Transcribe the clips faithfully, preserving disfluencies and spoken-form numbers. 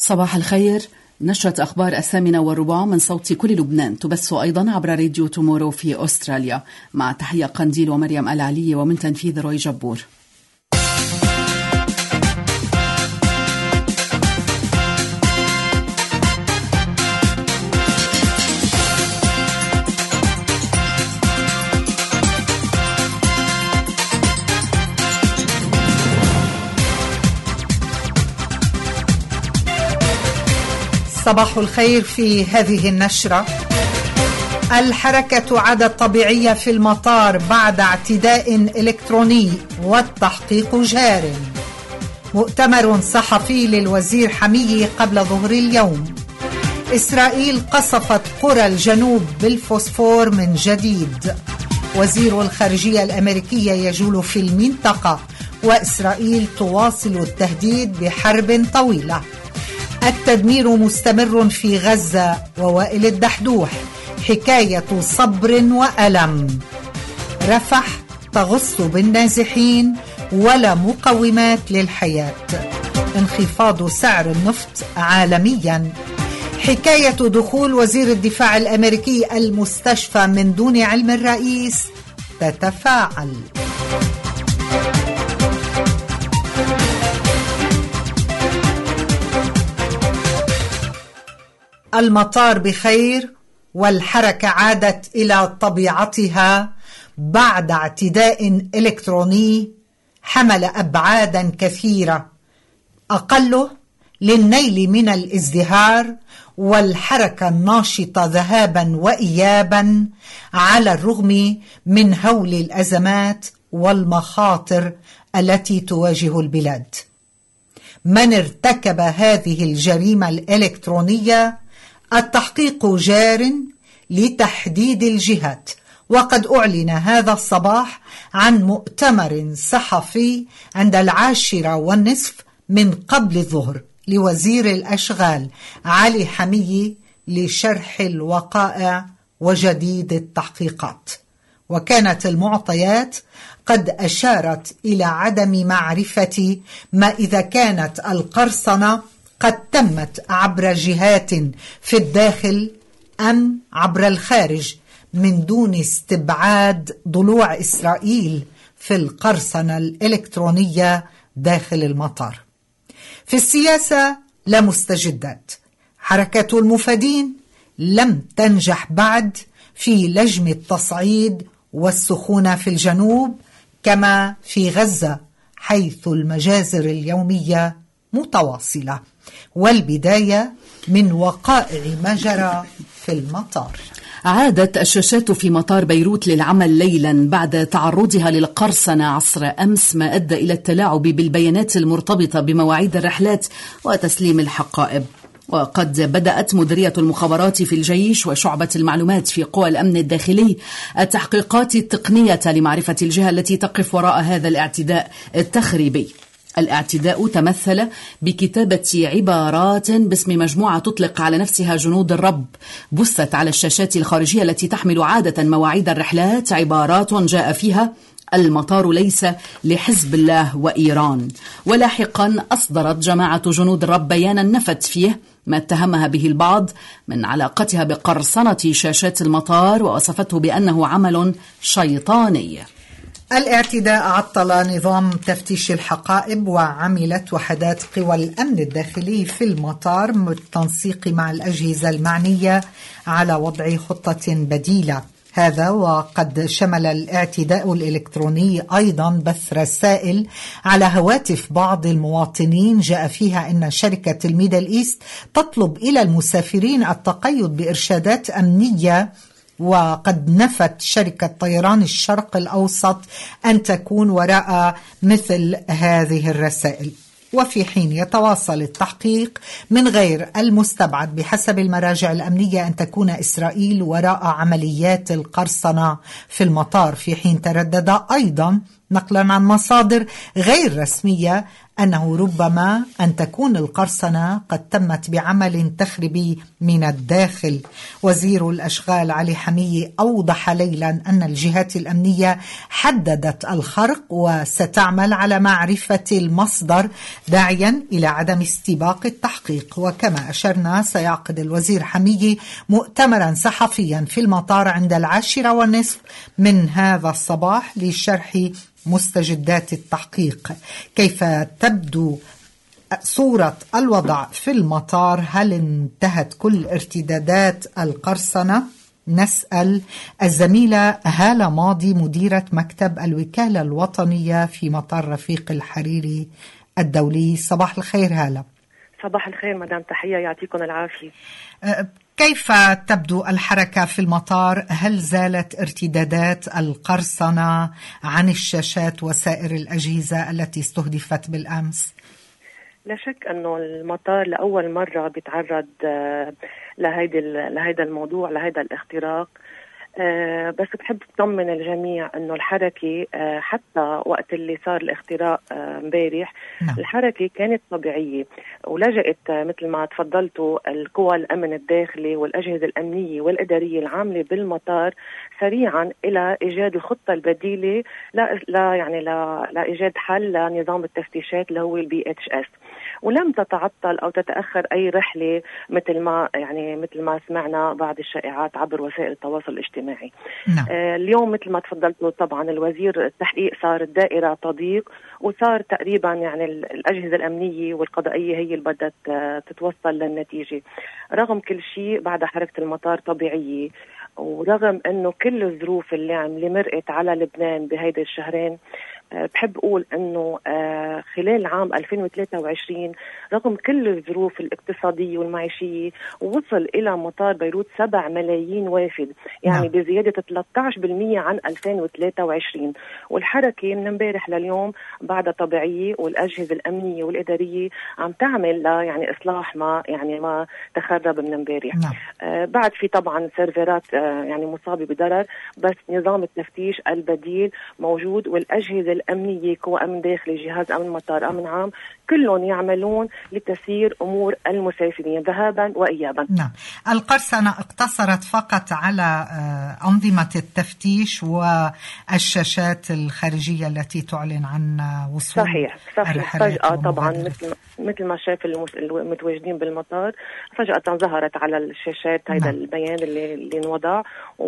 صباح الخير. نشرة أخبار الثامنة والربع من صوت كل لبنان تبث أيضا عبر راديو تومورو في أستراليا، مع تحية قنديل ومريم العلي ومن تنفيذ روي جبور. صباح الخير. في هذه النشرة: الحركة عادت طبيعية في المطار بعد اعتداء إلكتروني والتحقيق جار. مؤتمر صحفي للوزير حمية قبل ظهر اليوم. إسرائيل قصفت قرى الجنوب بالفوسفور من جديد. وزير الخارجية الأمريكية يجول في المنطقة، وإسرائيل تواصل التهديد بحرب طويلة. التدمير مستمر في غزة، ووائل الدحدوح: حكاية صبر وألم. رفح تغص بالنازحين ولا مقومات للحياة. انخفاض سعر النفط عالميا. حكاية دخول وزير الدفاع الأمريكي المستشفى من دون علم الرئيس تتفاعل. المطار بخير، والحركة عادت إلى طبيعتها بعد اعتداء إلكتروني حمل أبعادا كثيرة، أقله للنيل من الازدهار والحركة الناشطة ذهابا وإيابا، على الرغم من هول الأزمات والمخاطر التي تواجه البلاد. من ارتكب هذه الجريمة الإلكترونية التحقيق جار لتحديد الجهات، وقد أعلن هذا الصباح عن مؤتمر صحفي عند العاشرة والنصف من قبل الظهر لوزير الأشغال علي حمية لشرح الوقائع وجديد التحقيقات. وكانت المعطيات قد أشارت إلى عدم معرفة ما إذا كانت القرصنة قد تمت عبر جهات في الداخل أم عبر الخارج، من دون استبعاد ضلوع إسرائيل في القرصنة الإلكترونية داخل المطار. في السياسة لا مستجدات. حركة المفادين لم تنجح بعد في لجم التصعيد والسخونة في الجنوب كما في غزة، حيث المجازر اليومية متواصلة. والبداية من وقائع ما جرى في المطار. عادت الشاشات في مطار بيروت للعمل ليلا بعد تعرضها للقرصنة عصر أمس، ما أدى إلى التلاعب بالبيانات المرتبطة بمواعيد الرحلات وتسليم الحقائب. وقد بدأت مديرية المخابرات في الجيش وشعبة المعلومات في قوى الأمن الداخلي التحقيقات التقنية لمعرفة الجهة التي تقف وراء هذا الاعتداء التخريبي. الاعتداء تمثل بكتابة عبارات باسم مجموعة تطلق على نفسها جنود الرب، بثت على الشاشات الخارجية التي تحمل عادة مواعيد الرحلات عبارات جاء فيها: المطار ليس لحزب الله وإيران. ولاحقا أصدرت جماعة جنود الرب بيانا نفت فيه ما اتهمها به البعض من علاقتها بقرصنة شاشات المطار، ووصفته بأنه عمل شيطاني. الاعتداء عطل نظام تفتيش الحقائب، وعملت وحدات قوى الأمن الداخلي في المطار بالتنسيق مع الأجهزة المعنية على وضع خطة بديلة. هذا وقد شمل الاعتداء الإلكتروني أيضا بث رسائل على هواتف بعض المواطنين جاء فيها أن شركة الميدل إيست تطلب إلى المسافرين التقيد بإرشادات أمنية، وقد نفت شركة طيران الشرق الأوسط أن تكون وراء مثل هذه الرسائل. وفي حين يتواصل التحقيق، من غير المستبعد بحسب المراجع الأمنية أن تكون إسرائيل وراء عمليات القرصنة في المطار، في حين تردد أيضا نقلا عن مصادر غير رسمية أنه ربما أن تكون القرصنة قد تمت بعمل تخريبي من الداخل. وزير الأشغال علي حمية أوضح ليلا أن الجهات الأمنية حددت الخرق وستعمل على معرفة المصدر، داعيا إلى عدم استباق التحقيق. وكما أشرنا سيعقد الوزير حمية مؤتمرا صحفيا في المطار عند العاشرة والنصف من هذا الصباح لشرح مستجدات التحقيق. كيف تبدو صورة الوضع في المطار؟ هل انتهت كل ارتدادات القرصنة؟ نسأل الزميلة هالة ماضي مديرة مكتب الوكالة الوطنية في مطار رفيق الحريري الدولي. صباح الخير هالة. صباح الخير مدام، تحية، يعطيكم العافية. كيف تبدو الحركة في المطار؟ هل زالت ارتدادات القرصنة عن الشاشات وسائر الأجهزة التي استهدفت بالأمس؟ لا شك أنه المطار لأول مرة بيتعرض لهيدا الموضوع، لهيدا الاختراق. أه بس بحب أطمن الجميع أنه الحركة أه حتى وقت اللي صار الاختراق امبارح أه الحركة كانت طبيعية، ولجأت أه مثل ما تفضلتوا القوى الأمن الداخلي والأجهزة الأمنية والإدارية العاملة بالمطار سريعا إلى إيجاد الخطة البديلة لا, لا يعني لا, لا إيجاد حل لنظام التفتيشات اللي هو البي اتش اس، ولم تتعطل أو تتأخر أي رحلة مثل ما يعني مثل ما سمعنا بعض الشائعات عبر وسائل التواصل الاجتماعي. نعم. آه اليوم مثل ما تفضلتوا طبعا الوزير التحقيق صار الدائرة تضيق، وصار تقريبا يعني الأجهزة الأمنية والقضائية هي اللي بدها تتوصل للنتيجة. رغم كل شيء بعد حركة المطار طبيعية، ورغم أنه كل الظروف اللي اللي مرقت على لبنان بهيدا الشهرين، بحب أقول أنه خلال عام ألفين وثلاثة وعشرين رغم كل الظروف الاقتصادية والمعيشية وصل إلى مطار بيروت سبع ملايين وافد، يعني نعم. بزيادة ثلاثة عشر بالمئة عن ألفين وثلاثة وعشرين. والحركة من امبارح لليوم بعد طبيعية، والأجهزة الأمنية والإدارية عم تعمل يعني إصلاح ما يعني ما تخرب من امبارح. نعم. آه بعد في طبعا سيرفرات آه يعني مصابة بضرر، بس نظام التفتيش البديل موجود، والأجهزة الأمنية قوى أمن داخلي، جهاز أمن مطار، أمن عام، كلهم يعملون لتسيير أمور المسافرين ذهابا وإيابا. نعم. القرصنة اقتصرت فقط على أنظمة التفتيش والشاشات الخارجية التي تعلن عن وصول صحيح صحيح فجأة طبعا مثل مثل ما شاف المتواجدين بالمطار فجأة ظهرت على الشاشات هيدا نعم. البيان اللي اللي انوضع،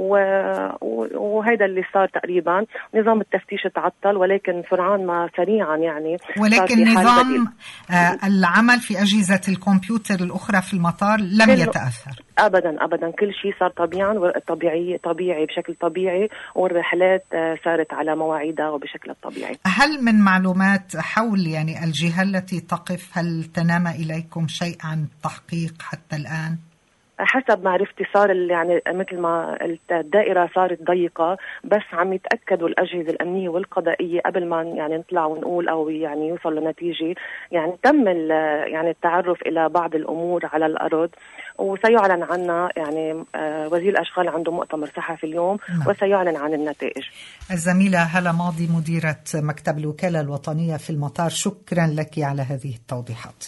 وهيدا اللي صار تقريبا. نظام التفتيش تعطل، ولكن سرعان ما سريعا يعني ولكن نظام آه العمل في أجهزة الكمبيوتر الأخرى في المطار لم يتأثر أبدا أبدا. كل شيء صار طبيعي طبيعي طبيعي بشكل طبيعي، والرحلات آه صارت على مواعيدها وبشكل الطبيعي. هل من معلومات حول يعني الجهة التي تقف، هل تنام إليكم شيء عن التحقيق حتى الآن؟ حسب معرفتي صار يعني مثل ما الدائرة صارت ضيقة، بس عم يتأكدوا الأجهزة الأمنية والقضائية قبل ما يعني نطلع ونقول أو يعني يوصل لنتيجة. يعني تم يعني التعرف إلى بعض الأمور على الأرض، وسيعلن عنها يعني وزير الأشغال عنده مؤتمر صحفي اليوم م. وسيعلن عن النتائج. الزميلة هالة ماضي مديرة مكتب الوكالة الوطنية في المطار، شكرا لك على هذه التوضيحات.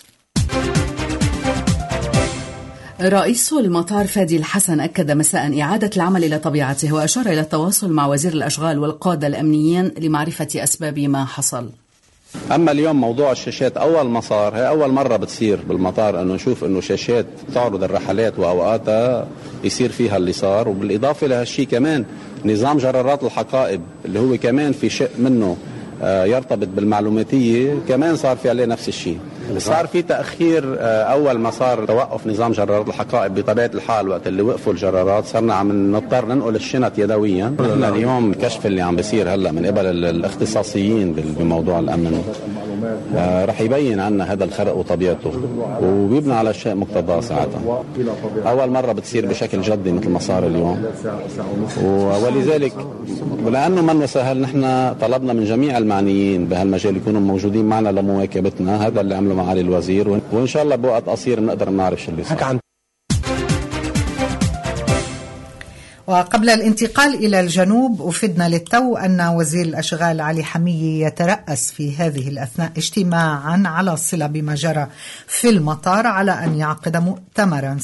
رئيس المطار فادي الحسن أكد مساء إعادة العمل إلى طبيعته، وأشار إلى التواصل مع وزير الأشغال والقادة الأمنيين لمعرفة أسباب ما حصل. أما اليوم موضوع الشاشات، أول ما صار هي أول مرة بتصير بالمطار أنه نشوف أنه شاشات تعرض الرحلات وأوقاتها يصير فيها اللي صار. وبالإضافة لهالشي كمان نظام جرارات الحقائب اللي هو كمان في شيء منه يرتبط بالمعلوماتية كمان صار في عليه نفس الشيء. صار في تأخير أول ما صار توقف نظام جرارات الحقائب. بطبيعة الحال وقت اللي وقفوا الجرارات صرنا عم نضطر ننقل الشنط يدويا. نحن اليوم الكشف اللي عم بيصير هلا من قبل الاختصاصيين بموضوع الأمن رح يبين عنا هذا الخرق وطبيعته، وبيبنى على شيء مقتضاه ساعتها. أول مرة بتصير بشكل جدي مثل ما صار اليوم، ولذلك ولأنه من سهل نحن طلبنا من جميع المعنيين بهالمجال يكونوا موجودين معنا لمواكبتنا. هذا اللي عمله معالي الوزير، وإن شاء الله بوقت قصير نقدر نعرف شو اللي صار. وقبل الانتقال إلى الجنوب أفدنا للتو أن وزير الأشغال علي حمية يترأس في هذه الأثناء اجتماعا على صلة بما جرى في المطار، على أن يعقد مؤتمرا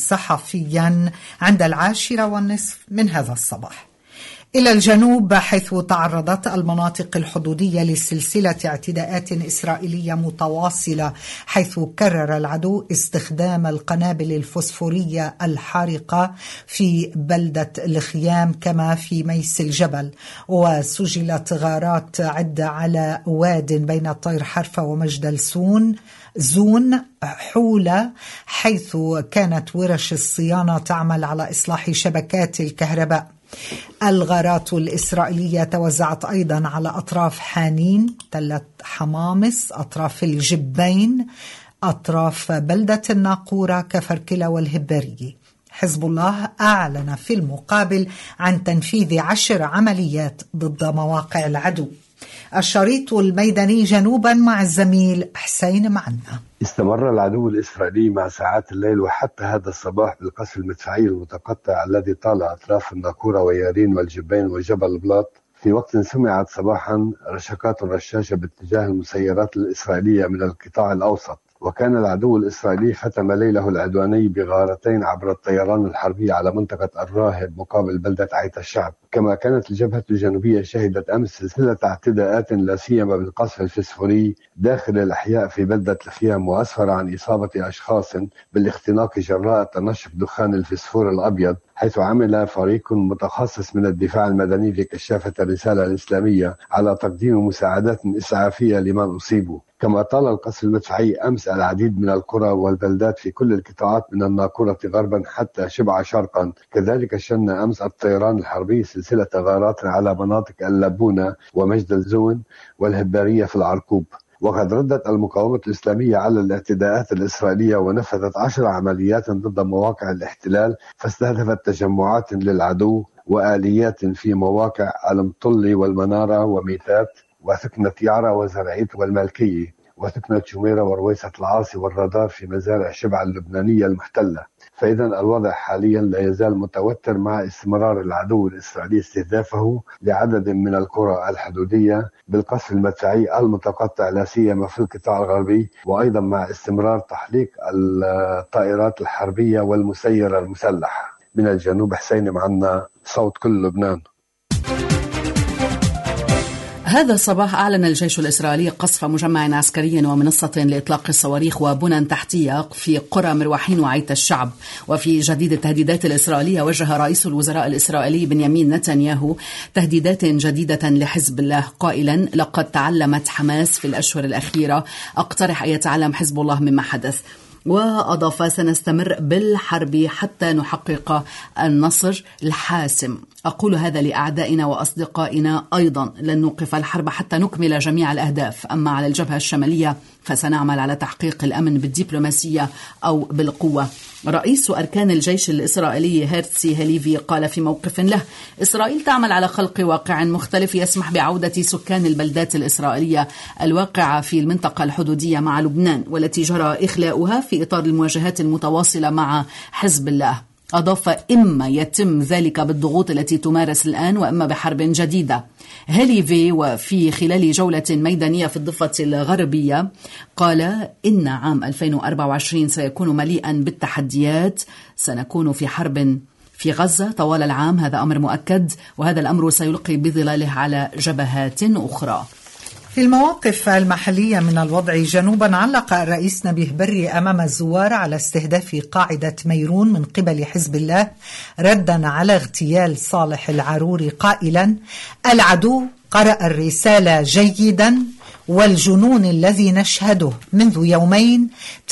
صحفيا عند العاشرة والنصف من هذا الصباح. إلى الجنوب، حيث تعرضت المناطق الحدودية لسلسلة اعتداءات إسرائيلية متواصلة، حيث كرر العدو استخدام القنابل الفوسفورية الحارقة في بلدة الخيام كما في ميس الجبل، وسجلت غارات عدة على واد بين طير حرفة ومجدل سون زون حولة، حيث كانت ورش الصيانة تعمل على إصلاح شبكات الكهرباء. الغارات الإسرائيلية توزعت أيضا على أطراف حانين، تلة حمامس، أطراف الجبين، أطراف بلدة الناقورة، كفركلة والهبارية. حزب الله أعلن في المقابل عن تنفيذ عشر عمليات ضد مواقع العدو. الشريط الميداني جنوبا مع الزميل حسين معنا. استمر العدو الإسرائيلي مع ساعات الليل وحتى هذا الصباح بالقصف المدفعي المتقطع الذي طال أطراف الناقورة ويارين والجبين وجبل البلاط، في وقت سمعت صباحا رشقات رشاشة باتجاه المسيرات الإسرائيلية من القطاع الأوسط. وكان العدو الإسرائيلي ختم ليله العدواني بغارتين عبر الطيران الحربي على منطقة الراهب مقابل بلدة عيت الشعب. كما كانت الجبهة الجنوبية شهدت أمس سلسلة اعتداءات لا سيما بالقصف الفسفوري داخل الأحياء في بلدة الخيام، وأسفر عن إصابة أشخاص بالاختناق جراء تنشف دخان الفسفور الأبيض، حيث عمل فريق متخصص من الدفاع المدني في كشافة الرسالة الإسلامية على تقديم مساعدات إسعافية لمن أصيبوا. كما طال القصف المدفعي أمس العديد من القرى والبلدات في كل القطاعات من الناقورة غربا حتى شبعة شرقا. كذلك شن أمس الطيران الحربي سلسلة غارات على مناطق اللبونة ومجد الزون والهبارية في العرقوب. وقد ردت المقاومة الإسلامية على الاعتداءات الإسرائيلية ونفذت عشر عمليات ضد مواقع الاحتلال، فاستهدفت تجمعات للعدو وآليات في مواقع المطلي والمنارة وميتات وثكنة يعرى وزرعيت والمالكية وثكنة شميرة ورويسة العاصي والرادار في مزارع شبع اللبنانية المحتلة. فإذا الوضع حاليا لا يزال متوتر مع استمرار العدو الإسرائيلي استهدافه لعدد من القرى الحدودية بالقصف المدفعي المتقطع لا سيما في القطاع الغربي، وأيضا مع استمرار تحليق الطائرات الحربية والمسيرة المسلحة. من الجنوب حسين معنا، صوت كل لبنان. هذا الصباح أعلن الجيش الإسرائيلي قصف مجمع عسكري ومنصة لإطلاق الصواريخ وبنى تحتية في قرى مروحين وعيت الشعب. وفي جديد التهديدات الإسرائيلية، وجه رئيس الوزراء الإسرائيلي بنيامين نتنياهو تهديدات جديدة لحزب الله قائلا: لقد تعلمت حماس في الأشهر الأخيرة، أقترح أن يتعلم حزب الله مما حدث. وأضاف: سنستمر بالحرب حتى نحقق النصر الحاسم. أقول هذا لأعدائنا وأصدقائنا أيضا، لن نوقف الحرب حتى نكمل جميع الأهداف. أما على الجبهة الشمالية فسنعمل على تحقيق الأمن بالدبلوماسية أو بالقوة. رئيس أركان الجيش الإسرائيلي هيرتسي هليفي قال في موقف له: إسرائيل تعمل على خلق واقع مختلف يسمح بعودة سكان البلدات الإسرائيلية الواقعة في المنطقة الحدودية مع لبنان، والتي جرى إخلاؤها في إطار المواجهات المتواصلة مع حزب الله. أضاف: إما يتم ذلك بالضغوط التي تمارس الآن، وإما بحرب جديدة. هليفي وفي خلال جولة ميدانية في الضفة الغربية قال: إن عام ألفين وأربعة وعشرين سيكون مليئا بالتحديات، سنكون في حرب في غزة طوال العام، هذا أمر مؤكد، وهذا الأمر سيلقي بظلاله على جبهات أخرى. في المواقف المحلية من الوضع جنوبا، علق الرئيس نبيه بري أمام الزوار على استهداف قاعدة ميرون من قبل حزب الله ردا على اغتيال صالح العروري قائلا: العدو قرأ الرسالة جيدا، والجنون الذي نشهده منذ يومين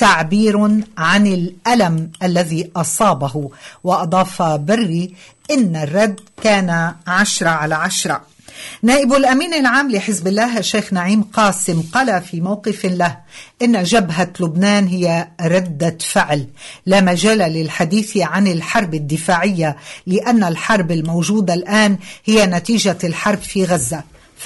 تعبير عن الألم الذي أصابه. وأضاف بري إن الرد كان عشرة على عشرة. نائب الأمين العام لحزب الله الشيخ نعيم قاسم قال في موقف له إن جبهة لبنان هي ردة فعل، لا مجال للحديث عن الحرب الدفاعية، لأن الحرب الموجودة الآن هي نتيجة الحرب في غزة،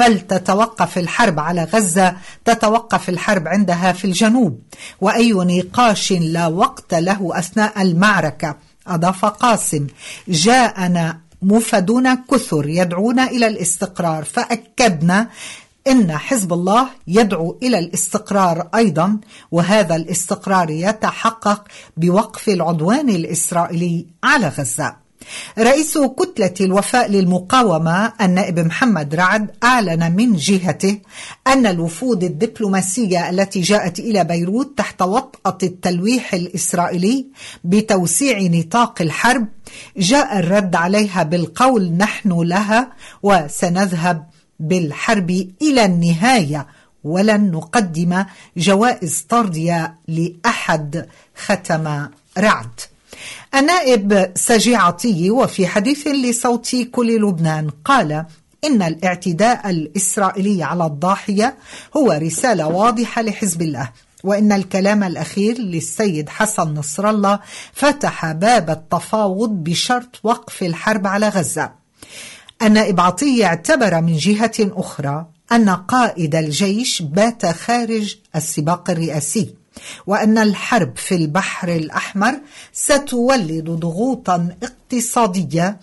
فلتتوقف الحرب على غزة تتوقف الحرب عندها في الجنوب، وأي نقاش لا وقت له أثناء المعركة. أضاف قاسم: جاءنا مفادون كثر يدعون إلى الاستقرار، فأكدنا إن حزب الله يدعو إلى الاستقرار أيضا، وهذا الاستقرار يتحقق بوقف العدوان الإسرائيلي على غزة. رئيس كتلة الوفاء للمقاومة النائب محمد رعد أعلن من جهته أن الوفود الدبلوماسية التي جاءت إلى بيروت تحت وطأة التلويح الإسرائيلي بتوسيع نطاق الحرب جاء الرد عليها بالقول نحن لها وسنذهب بالحرب إلى النهاية ولن نقدم جوائز طردية لأحد، ختم رعد. النائب سجي عطية وفي حديث لصوت كل لبنان قال إن الاعتداء الإسرائيلي على الضاحية هو رسالة واضحة لحزب الله، وإن الكلام الأخير للسيد حسن نصر الله فتح باب التفاوض بشرط وقف الحرب على غزة. النائب عطية اعتبر من جهة أخرى أن قائد الجيش بات خارج السباق الرئاسي، وأن الحرب في البحر الأحمر ستولد ضغوطا اقتصادية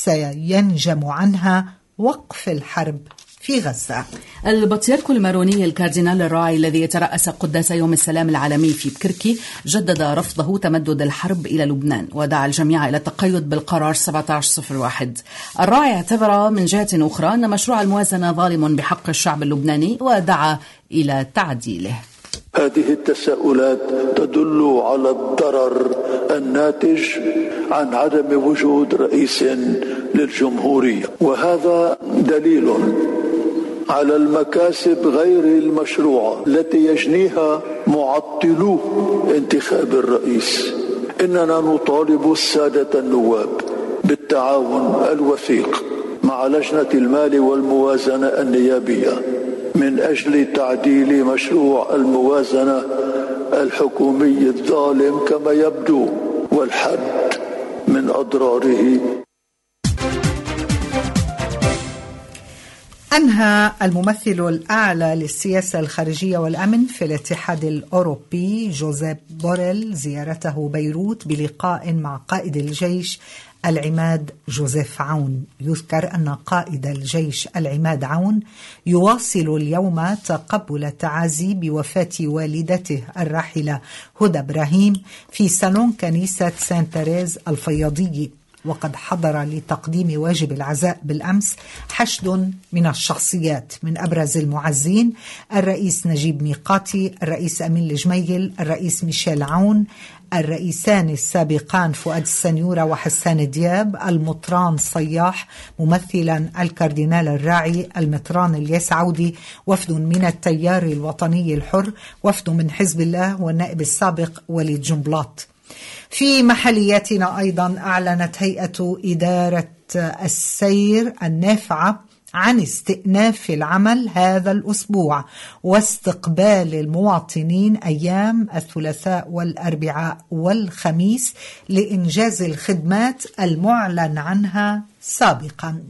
سينجم عنها وقف الحرب في غزة. البطريرك الماروني الكاردينال الراعي الذي يترأس قداس يوم السلام العالمي في بكركي جدد رفضه تمدد الحرب إلى لبنان، ودعا الجميع إلى التقيد بالقرار سبعة عشر صفر واحد. الراعي اعتبر من جهة أخرى أن مشروع الموازنة ظالم بحق الشعب اللبناني ودعا إلى تعديله. هذه التساؤلات تدل على الضرر الناتج عن عدم وجود رئيس للجمهورية، وهذا دليل على المكاسب غير المشروعة التي يجنيها معطلو انتخاب الرئيس. إننا نطالب السادة النواب بالتعاون الوثيق مع لجنة المال والموازنة النيابية من أجل تعديل مشروع الموازنة الحكومي الظالم كما يبدو والحد من أضراره. أنهى الممثل الأعلى للسياسة الخارجية والأمن في الاتحاد الأوروبي جوزيف بوريل زيارته بيروت بلقاء مع قائد الجيش العماد جوزيف عون. يذكر أن قائد الجيش العماد عون يواصل اليوم تقبل التعازي بوفاة والدته الراحلة هدى إبراهيم في صالون كنيسة سان تيريز الفياضية، وقد حضر لتقديم واجب العزاء بالأمس حشد من الشخصيات، من أبرز المعزين الرئيس نجيب ميقاتي، الرئيس أمين الجميل، الرئيس ميشيل عون، الرئيسان السابقان فؤاد السنيورة وحسان دياب، المطران صياح، ممثلا الكاردينال الراعي، المطران الياس عودي، وفد من التيار الوطني الحر، وفد من حزب الله، والنائب السابق وليد جنبلاط. في محلياتنا أيضا أعلنت هيئة إدارة السير النافعة عن استئناف العمل هذا الأسبوع واستقبال المواطنين أيام الثلاثاء والأربعاء والخميس لإنجاز الخدمات المعلن عنها سابقا.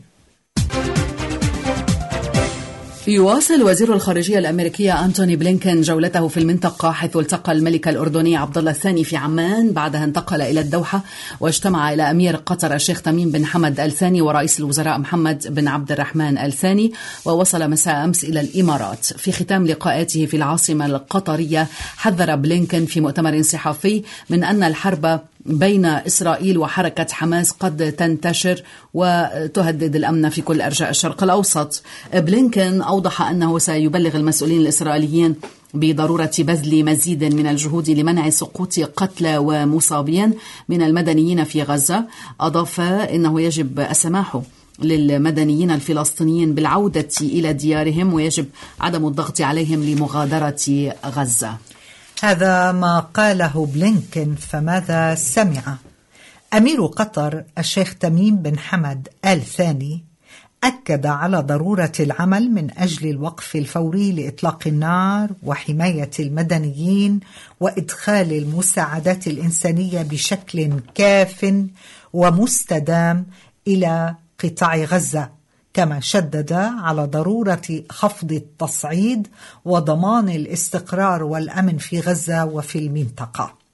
يواصل وزير الخارجية الأمريكية أنتوني بلينكن جولته في المنطقة، حيث التقى الملك الأردني عبد الله الثاني في عمان، بعدها انتقل إلى الدوحة واجتمع إلى أمير قطر الشيخ تميم بن حمد آل ثاني ورئيس الوزراء محمد بن عبد الرحمن آل ثاني، ووصل مساء أمس إلى الإمارات. في ختام لقاءاته في العاصمة القطرية حذر بلينكن في مؤتمر صحفي من أن الحرب بين إسرائيل وحركة حماس قد تنتشر وتهدد الأمن في كل أرجاء الشرق الأوسط. بلينكن أوضح أنه سيبلغ المسؤولين الإسرائيليين بضرورة بذل مزيد من الجهود لمنع سقوط قتلى ومصابين من المدنيين في غزة. أضاف إنه يجب السماح للمدنيين الفلسطينيين بالعودة إلى ديارهم ويجب عدم الضغط عليهم لمغادرة غزة. هذا ما قاله بلينكن، فماذا سمع؟ أمير قطر الشيخ تميم بن حمد آل ثاني أكد على ضرورة العمل من أجل الوقف الفوري لإطلاق النار وحماية المدنيين وإدخال المساعدات الإنسانية بشكل كاف ومستدام إلى قطاع غزة، كما شدد على ضرورة خفض التصعيد وضمان الاستقرار والأمن في غزة وفي المنطقة.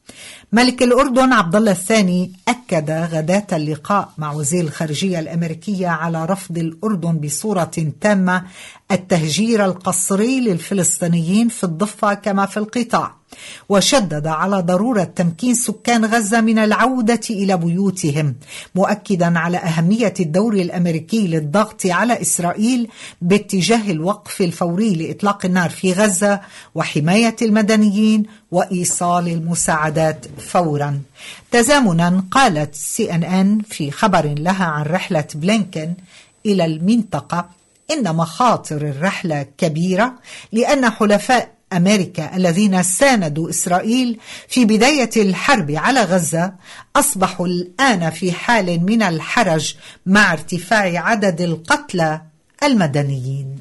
ملك الأردن عبد الله الثاني أكد غداة اللقاء مع وزير الخارجية الأمريكية على رفض الأردن بصورة تامة التهجير القسري للفلسطينيين في الضفة كما في القطاع، وشدد على ضرورة تمكين سكان غزة من العودة إلى بيوتهم، مؤكدا على أهمية الدور الأمريكي للضغط على إسرائيل باتجاه الوقف الفوري لإطلاق النار في غزة وحماية المدنيين وإيصال المساعدات فورا. تزامنا قالت سي إن إن في خبر لها عن رحلة بلينكن إلى المنطقة إن مخاطر الرحلة كبيرة لأن حلفاء أمريكا الذين ساندوا إسرائيل في بداية الحرب على غزة أصبحوا الآن في حال من الحرج مع ارتفاع عدد القتلى المدنيين.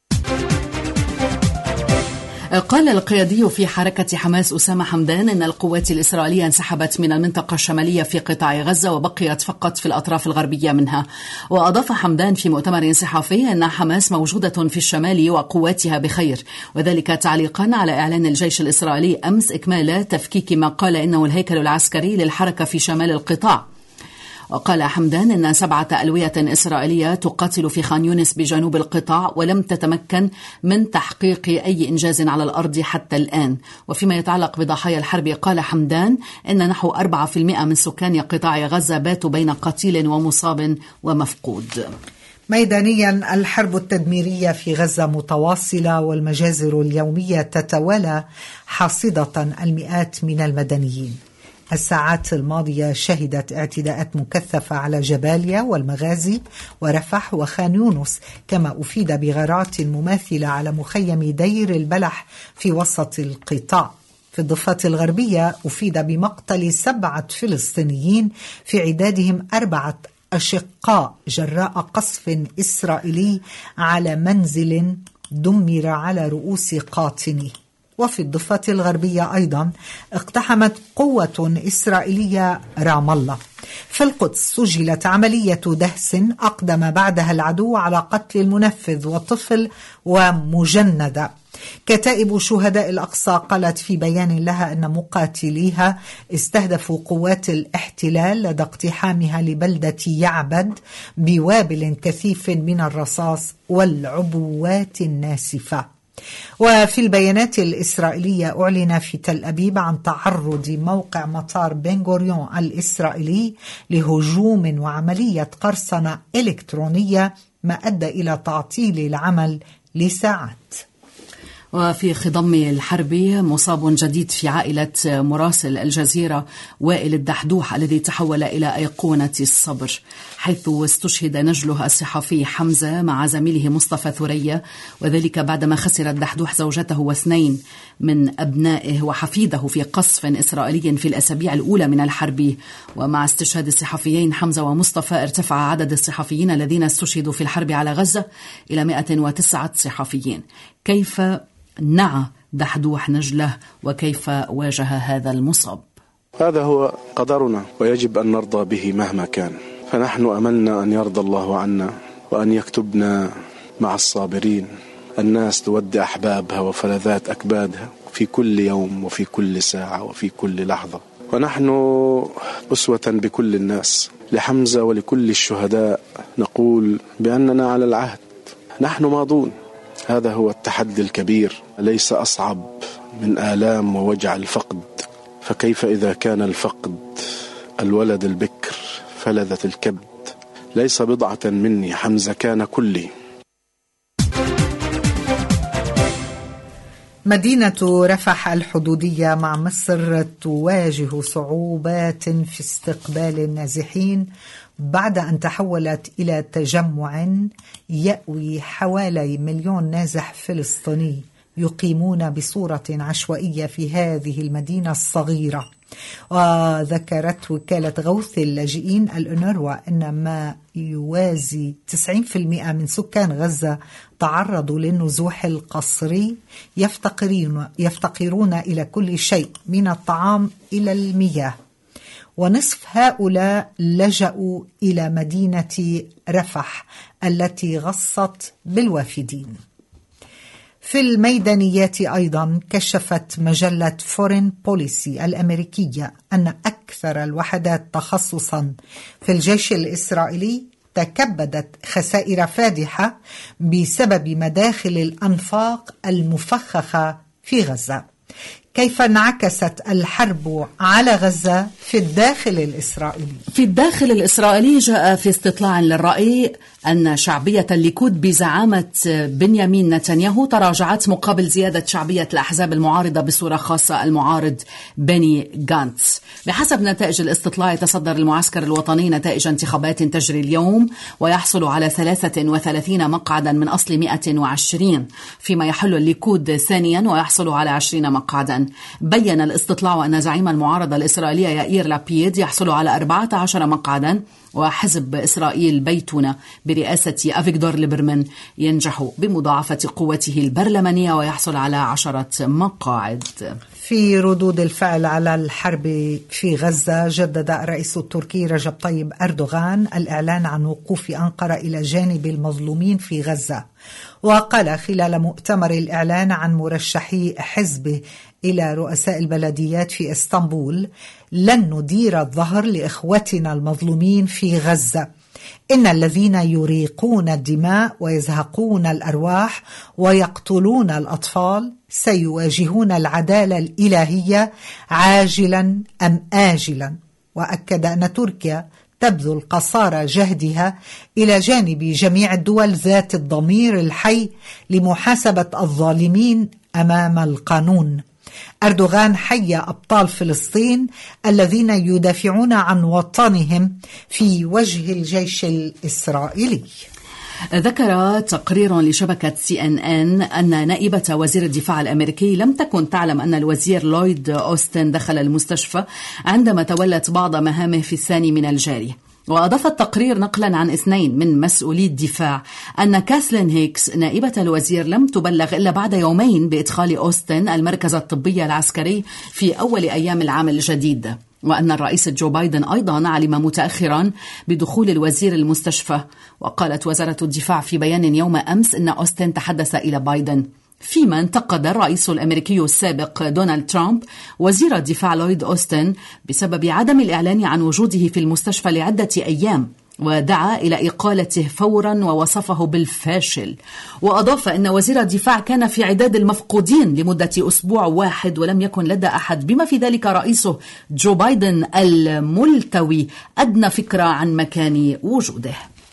قال القيادي في حركة حماس أسامة حمدان إن القوات الإسرائيلية انسحبت من المنطقة الشمالية في قطاع غزة وبقيت فقط في الأطراف الغربية منها. وأضاف حمدان في مؤتمر صحفي أن حماس موجودة في الشمال وقواتها بخير، وذلك تعليقا على إعلان الجيش الإسرائيلي أمس إكمال تفكيك ما قال إنه الهيكل العسكري للحركة في شمال القطاع. وقال حمدان إن سبعة ألوية إسرائيلية تقاتل في خان يونس بجنوب القطاع ولم تتمكن من تحقيق أي إنجاز على الأرض حتى الآن. وفيما يتعلق بضحايا الحرب قال حمدان إن نحو أربعة بالمئة من سكان قطاع غزة باتوا بين قتيل ومصاب ومفقود. ميدانيا الحرب التدميرية في غزة متواصلة والمجازر اليومية تتوالى حاصدة المئات من المدنيين. الساعات الماضية شهدت اعتداءات مكثفة على جباليا والمغازي ورفح وخان يونس، كما أفيد بغارات مماثلة على مخيم دير البلح في وسط القطاع. في الضفة الغربية أفيد بمقتل سبعة فلسطينيين في عدادهم أربعة أشقاء جراء قصف إسرائيلي على منزل دمر على رؤوس قاطنيه. وفي الضفة الغربية أيضا اقتحمت قوة إسرائيلية رام الله. في القدس سجلت عملية دهس أقدم بعدها العدو على قتل المنفذ وطفل ومجندة. كتائب شهداء الأقصى قالت في بيان لها أن مقاتليها استهدفوا قوات الاحتلال لدى اقتحامها لبلدة يعبد بوابل كثيف من الرصاص والعبوات الناسفة. وفي البيانات الإسرائيلية أعلن في تل أبيب عن تعرض موقع مطار بن غوريون الإسرائيلي لهجوم وعملية قرصنة إلكترونية ما أدى إلى تعطيل العمل لساعات. وفي خضم الحرب مصاب جديد في عائلة مراسل الجزيرة وائل الدحدوح الذي تحول إلى أيقونة الصبر، حيث استشهد نجله الصحفي حمزة مع زميله مصطفى ثريا، وذلك بعدما خسر الدحدوح زوجته واثنين من أبنائه وحفيده في قصف إسرائيلي في الأسابيع الأولى من الحرب. ومع استشهاد الصحفيين حمزة ومصطفى ارتفع عدد الصحفيين الذين استشهدوا في الحرب على غزة إلى مئة وتسعة صحفيين. كيف نعى دحدوح نجله وكيف واجه هذا المصاب؟ هذا هو قدرنا ويجب أن نرضى به مهما كان، فنحن أملنا أن يرضى الله عنا وأن يكتبنا مع الصابرين. الناس تودع أحبابها وفلذات أكبادها في كل يوم وفي كل ساعة وفي كل لحظة، ونحن أسوة بكل الناس. لحمزة ولكل الشهداء نقول بأننا على العهد، نحن ماضون. هذا هو التحدي الكبير، ليس أصعب من آلام ووجع الفقد. فكيف إذا كان الفقد الولد البكر فلذة الكبد؟ ليس بضعة مني، حمزة كان كلي. مدينة رفح الحدودية مع مصر تواجه صعوبات في استقبال النازحين بعد أن تحولت إلى تجمع يأوي حوالي مليون نازح فلسطيني يقيمون بصورة عشوائية في هذه المدينة الصغيرة. وذكرت وكالة غوث اللاجئين الأونروا أن ما يوازي تسعين بالمئة من سكان غزة تعرضوا للنزوح القسري، يفتقرون, يفتقرون إلى كل شيء من الطعام إلى المياه، ونصف هؤلاء لجأوا إلى مدينة رفح التي غصت بالوافدين. في الميدانيات أيضا كشفت مجلة فورين بوليسي الأمريكية أن أكثر الوحدات تخصصا في الجيش الإسرائيلي تكبدت خسائر فادحة بسبب مداخل الأنفاق المفخخة في غزة. كيف انعكست الحرب على غزة في الداخل الإسرائيلي؟ في الداخل الإسرائيلي جاء في استطلاع للرأي أن شعبية الليكود بزعامة بنيامين نتنياهو تراجعت مقابل زيادة شعبية الأحزاب المعارضة بصورة خاصة المعارض بني غانتس. بحسب نتائج الاستطلاع يتصدر المعسكر الوطني نتائج انتخابات تجري اليوم ويحصل على ثلاثة وثلاثين مقعدا من أصل مئة وعشرين، فيما يحل الليكود ثانيا ويحصل على عشرين مقعدا. بيّن الاستطلاع أن زعيم المعارضة الإسرائيلية يائير لابيد يحصل على أربعة عشر مقعدا، وحزب إسرائيل بيتنا برئاسة أفيغدور ليبرمان ينجح بمضاعفة قوته البرلمانية ويحصل على عشرة مقاعد. في ردود الفعل على الحرب في غزة، جدد الرئيس التركي رجب طيب أردوغان الإعلان عن وقوف أنقرة إلى جانب المظلومين في غزة، وقال خلال مؤتمر الإعلان عن مرشحي حزبه إلى رؤساء البلديات في اسطنبول: لن ندير الظهر لإخوتنا المظلومين في غزة، إن الذين يريقون الدماء ويزهقون الأرواح ويقتلون الأطفال سيواجهون العدالة الإلهية عاجلا أم آجلا. وأكد أن تركيا تبذل قصارى جهدها إلى جانب جميع الدول ذات الضمير الحي لمحاسبة الظالمين أمام القانون. أردوغان حيّ أبطال فلسطين الذين يدافعون عن وطنهم في وجه الجيش الإسرائيلي. ذكر تقرير لشبكة سي إن إن أن نائبة وزير الدفاع الأمريكي لم تكن تعلم أن الوزير لويد أوستن دخل المستشفى عندما تولت بعض مهامه في الثاني من الجاري. وأضاف التقرير نقلا عن اثنين من مسؤولي الدفاع أن كاثلين هيكس نائبة الوزير لم تبلغ إلا بعد يومين بإدخال أوستن المركز الطبي العسكري في أول أيام العام الجديد، وأن الرئيس جو بايدن أيضا علم متأخرا بدخول الوزير المستشفى. وقالت وزارة الدفاع في بيان يوم أمس أن أوستن تحدث إلى بايدن، فيما انتقد الرئيس الأمريكي السابق دونالد ترامب وزير الدفاع لويد أوستن بسبب عدم الإعلان عن وجوده في المستشفى لعدة أيام، ودعا إلى إقالته فورا ووصفه بالفاشل. وأضاف أن وزير الدفاع كان في عداد المفقودين لمدة أسبوع واحد ولم يكن لدى أحد بما في ذلك رئيسه جو بايدن الملتوي أدنى فكرة عن مكان وجوده.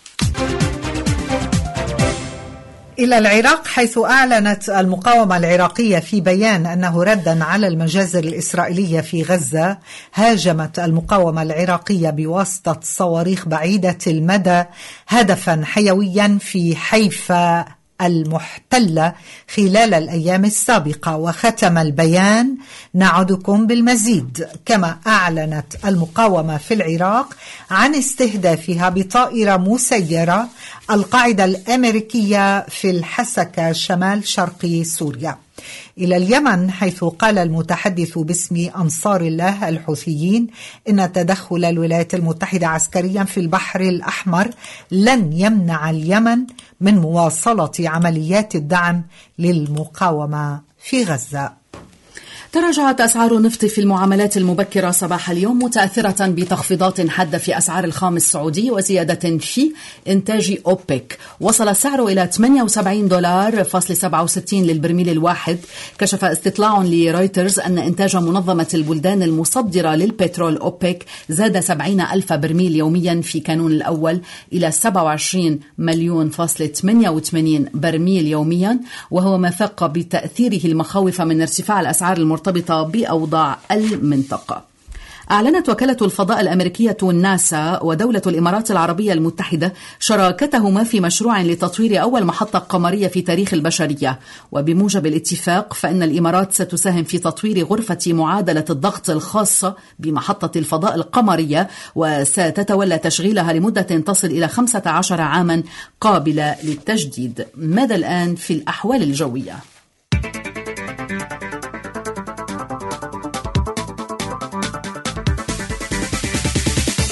إلى العراق، حيث أعلنت المقاومة العراقية في بيان أنه ردا على المجازر الإسرائيلية في غزة، هاجمت المقاومة العراقية بواسطة صواريخ بعيدة المدى هدفا حيويا في حيفا المحتلة خلال الأيام السابقة. وختم البيان: نعدكم بالمزيد. كما أعلنت المقاومة في العراق عن استهدافها بطائرة مسيرة القاعدة الأمريكية في الحسكة شمال شرقي سوريا. إلى اليمن، حيث قال المتحدث باسم أنصار الله الحوثيين إن تدخل الولايات المتحدة عسكريا في البحر الأحمر لن يمنع اليمن من مواصلة عمليات الدعم للمقاومة في غزة. تراجعت أسعار النفط في المعاملات المبكرة صباح اليوم متأثرة بتخفيضات حادة في أسعار الخام السعودي وزيادة في إنتاج أوبك. وصل السعر إلى ثمانية وسبعين دولار فاصل سبعة وستين للبرميل الواحد. كشف استطلاع لرويترز أن إنتاج منظمة البلدان المصدرة للبترول أوبك زاد سبعين ألف برميل يوميا في كانون الأول إلى سبعة وعشرين مليون فاصل ثمانية وثمانين برميل يوميا، وهو ما فاق بتأثيره المخاوف من ارتفاع الأسعار المرتبطة مرتبطة بأوضاع المنطقة. أعلنت وكالة الفضاء الأمريكية ناسا ودولة الإمارات العربية المتحدة شراكتهما في مشروع لتطوير أول محطة قمرية في تاريخ البشرية. وبموجب الاتفاق فإن الإمارات ستساهم في تطوير غرفة معادلة الضغط الخاصة بمحطة الفضاء القمرية، وستتولى تشغيلها لمدة تصل إلى خمسة عشر عاما قابلة للتجديد. ماذا الآن في الأحوال الجوية؟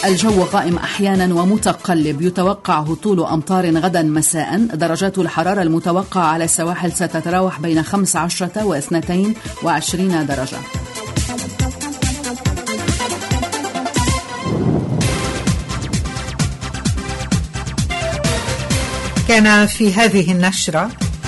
الجو غائم أحيانا ومتقلب، يتوقع هطول أمطار غدا مساء. درجات الحرارة المتوقعة على السواحل ستتراوح بين خمس عشرة واثنتين وعشرين درجة. كان في هذه النشرة: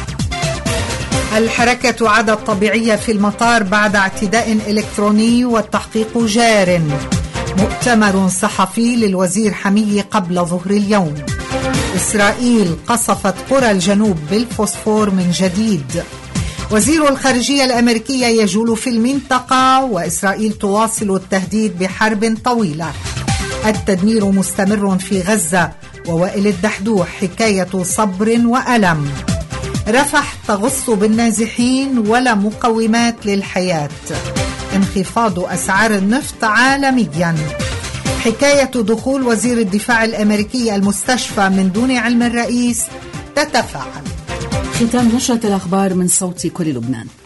الحركة عادت طبيعية في المطار بعد اعتداء إلكتروني والتحقيق جار. مؤتمر صحفي للوزير حمية قبل ظهر اليوم. إسرائيل قصفت قرى الجنوب بالفوسفور من جديد. وزير الخارجية الأمريكية يجول في المنطقة، وإسرائيل تواصل التهديد بحرب طويلة. التدمير مستمر في غزة، ووائل الدحدوح حكاية صبر وألم. رفح تغص بالنازحين ولا مقومات للحياة. انخفاض أسعار النفط عالميا. حكاية دخول وزير الدفاع الأمريكي المستشفى من دون علم الرئيس تتفاعل. ختام نشرة الأخبار من صوت كل لبنان.